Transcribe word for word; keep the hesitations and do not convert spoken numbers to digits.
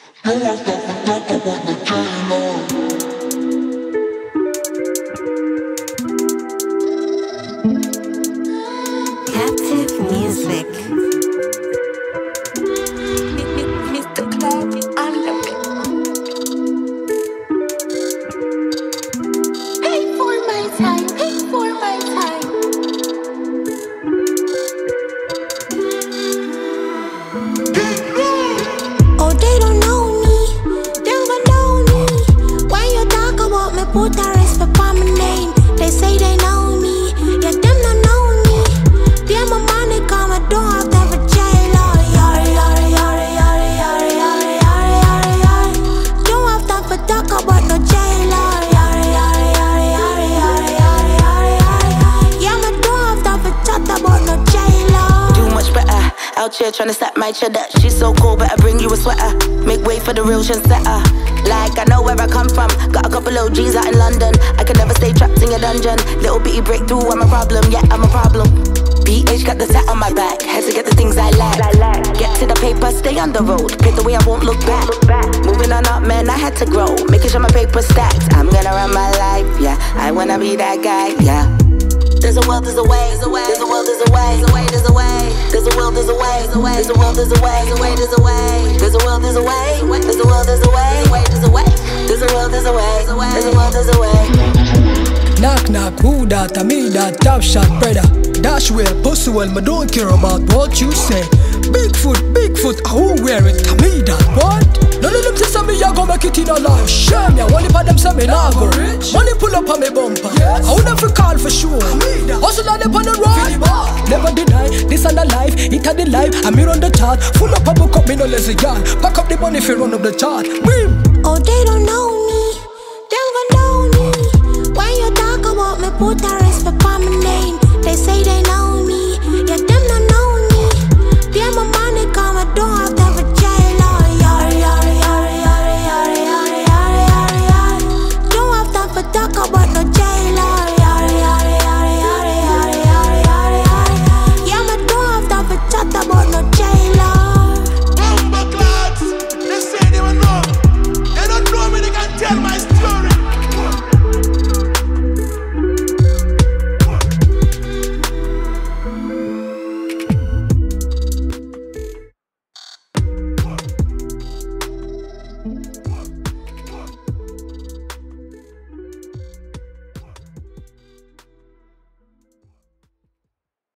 Captive music. mister Club on the beat. Pay for my time, pay for my time. Oh, they don't know me, they don't know me. When you talk about me, put a respect on my name. They say they know me, yeah, them don't know me. Them my money come, I don't have time for jail. Yari, yari, yari, yari, yari, yari, yari, yari, yari. Don't have time for talk about no jail. Yari, yari, yari, yari, yari, yari, yari, yari. Yeah, I don't have time for chat about no jail. Do much better. Out here tryna stack my cheddar. She's so cold, but I bring you a sweater. Make way for the real trendsetter. Like I know where I come from. Got a couple of G's out in London. I can never stay trapped in your dungeon. Little bitty breakthrough, I'm a problem. Yeah, I'm a problem. B H got the tat on my back. Had to get the things I like. Get to the paper, stay on the road. Pave the way, I won't look back. Moving on up, man, I had to grow. Making sure my paper stacked. I'm gonna run my life, yeah. I wanna be that guy, yeah. There's a world, there's a way, there's a way, there's a world, there's a way, there's a way, there's a world, there's a way, there's a world, there's a way, there's a way, there's a world, there's a way, there's a world, there's a way, there's a way, there's a world, there's a way, there's a world, there's a way. Knock knock, who that? I me that top shot brother. Dash where pussy well, me don't care about what you say. Bigfoot, Bigfoot, I who wear it? I me that what? None of them say me I go make it in a life. Shame ya, one of them say me nah go rich. Money pull up on me bumper. Yes. I would have call for sure. Hustle on them on the road. Never deny, this and a life, it a the life. I'm here on the chart, full up a book up, me no lazy yarn. Back up the money if you run up the chart. Boom. Oh, they don't know me, they don't know me. When you talk about me, put a respect on my name. They say they know